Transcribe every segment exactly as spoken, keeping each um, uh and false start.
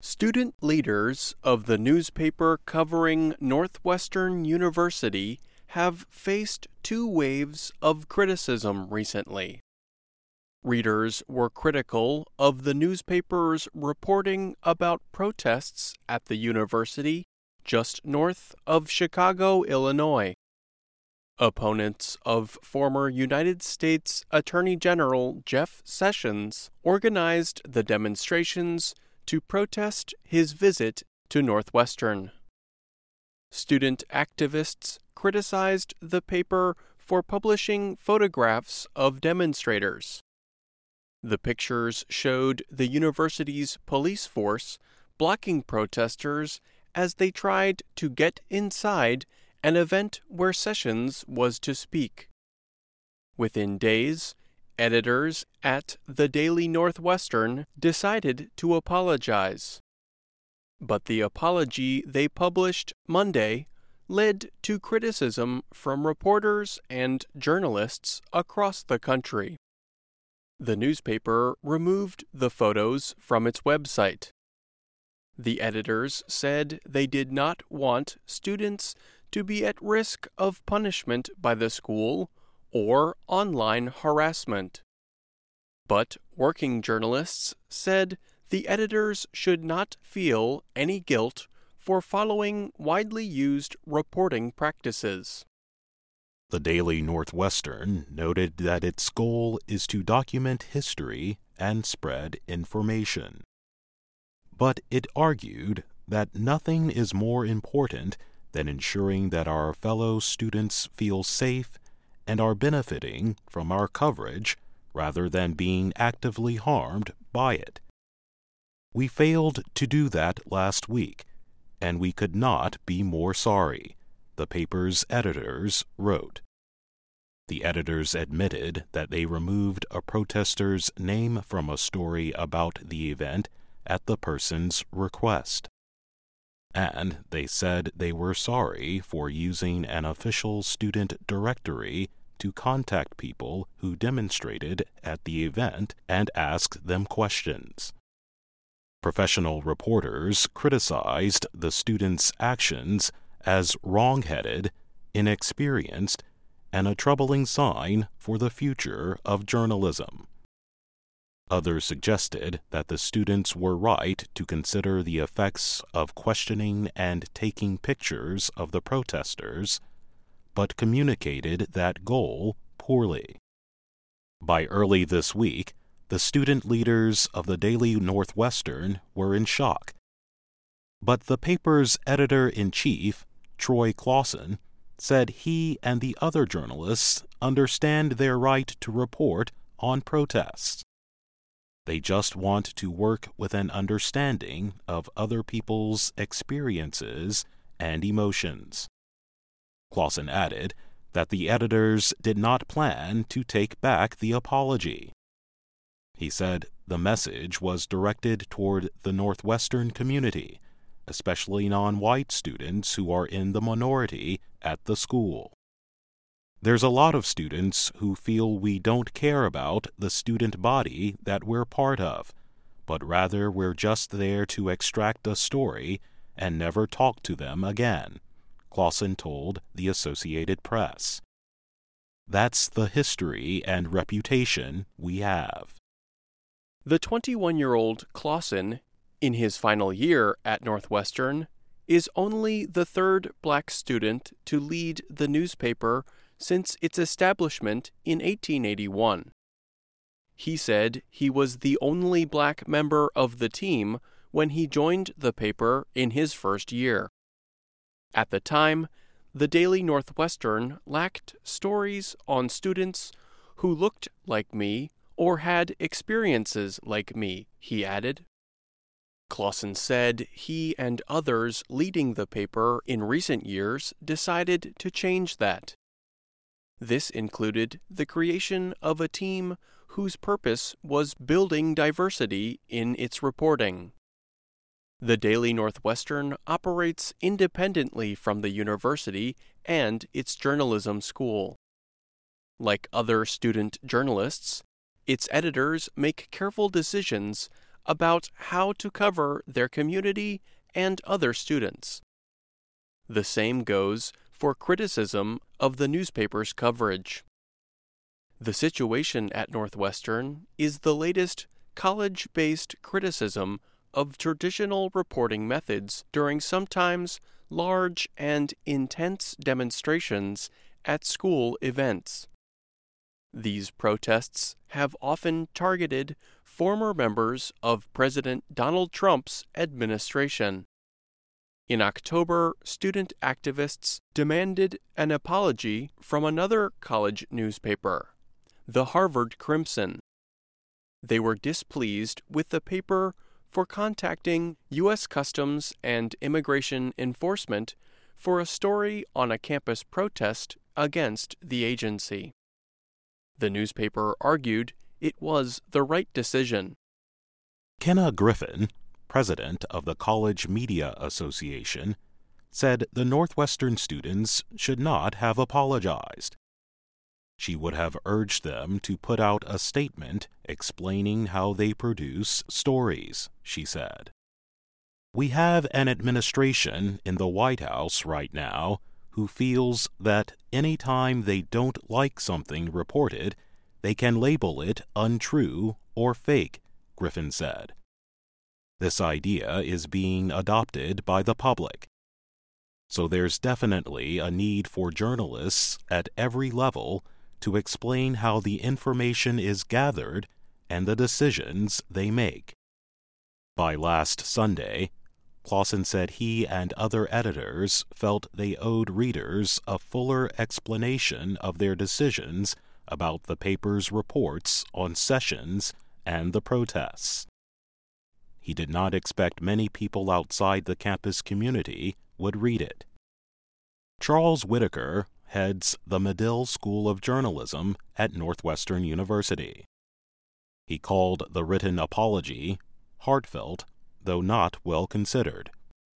Student leaders of the newspaper covering Northwestern University have faced two waves of criticism recently. Readers were critical of the newspaper's reporting about protests at the university just north of Chicago, Illinois. Opponents of former United States Attorney General Jeff Sessions organized the demonstrations to protest his visit to Northwestern. Student activists criticized the paper for publishing photographs of demonstrators. The pictures showed the university's police force blocking protesters as they tried to get inside an event where Sessions was to speak. Within days, editors at the Daily Northwestern decided to apologize. But the apology they published Monday led to criticism from reporters and journalists across the country. The newspaper removed the photos from its website. The editors said they did not want students to be at risk of punishment by the school or online harassment. But working journalists said the editors should not feel any guilt for following widely used reporting practices. The Daily Northwestern noted that its goal is to document history and spread information. But it argued that nothing is more important than ensuring that our fellow students feel safe and are benefiting from our coverage rather than being actively harmed by it. We failed to do that last week, and we could not be more sorry, the paper's editors wrote. The editors admitted that they removed a protester's name from a story about the event at the person's request. And they said they were sorry for using an official student directory to contact people who demonstrated at the event and ask them questions. Professional reporters criticized the students' actions as wrong-headed, inexperienced, and a troubling sign for the future of journalism. Others suggested that the students were right to consider the effects of questioning and taking pictures of the protesters, but communicated that goal poorly. By early this week, the student leaders of the Daily Northwestern were in shock. But the paper's editor-in-chief, Troy Clausen, said he and the other journalists understand their right to report on protests. They just want to work with an understanding of other people's experiences and emotions. Clausen added that the editors did not plan to take back the apology. He said the message was directed toward the Northwestern community, especially non-white students who are in the minority at the school. There's a lot of students who feel we don't care about the student body that we're part of, but rather we're just there to extract a story and never talk to them again, Clausen told the Associated Press. That's the history and reputation we have. The twenty-one-year-old Clausen, in his final year at Northwestern, is only the third black student to lead the newspaper since its establishment in eighteen eighty-one. He said he was the only black member of the team when he joined the paper in his first year. At the time, the Daily Northwestern lacked stories on students who looked like me or had experiences like me, he added. Clausen said he and others leading the paper in recent years decided to change that. This included the creation of a team whose purpose was building diversity in its reporting. The Daily Northwestern operates independently from the university and its journalism school. Like other student journalists, its editors make careful decisions about how to cover their community and other students. The same goes for criticism of the newspaper's coverage. The situation at Northwestern is the latest college-based criticism of traditional reporting methods during sometimes large and intense demonstrations at school events. These protests have often targeted former members of President Donald Trump's administration. In October, student activists demanded an apology from another college newspaper, the Harvard Crimson. They were displeased with the paper for contacting U S Customs and Immigration Enforcement for a story on a campus protest against the agency. The newspaper argued it was the right decision. Kenna Griffin, president of the College Media Association, said the Northwestern students should not have apologized. She would have urged them to put out a statement explaining how they produce stories, she said. We have an administration in the White House right now who feels that any time they don't like something reported, they can label it untrue or fake, Griffin said. This idea is being adopted by the public. So there's definitely a need for journalists at every level to explain how the information is gathered and the decisions they make. By last Sunday, Clausen said he and other editors felt they owed readers a fuller explanation of their decisions about the paper's reports on Sessions and the protests. He did not expect many people outside the campus community would read it. Charles Whitaker heads the Medill School of Journalism at Northwestern University. He called the written apology heartfelt, though not well considered.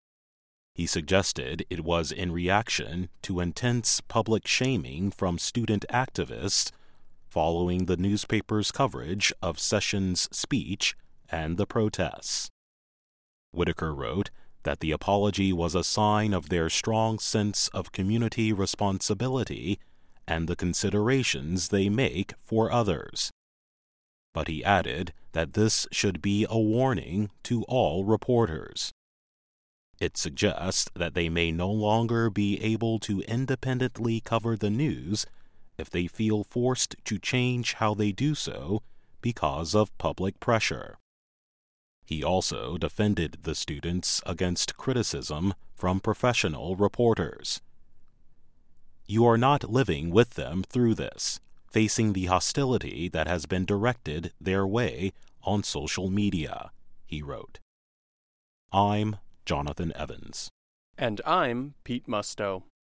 He suggested it was in reaction to intense public shaming from student activists following the newspaper's coverage of Sessions' speech and the protests. Whitaker wrote that the apology was a sign of their strong sense of community responsibility and the considerations they make for others. But he added that this should be a warning to all reporters. It suggests that they may no longer be able to independently cover the news if they feel forced to change how they do so because of public pressure. He also defended the students against criticism from professional reporters. You are not living with them through this, facing the hostility that has been directed their way on social media, he wrote. I'm Jonathan Evans. And I'm Pete Musto.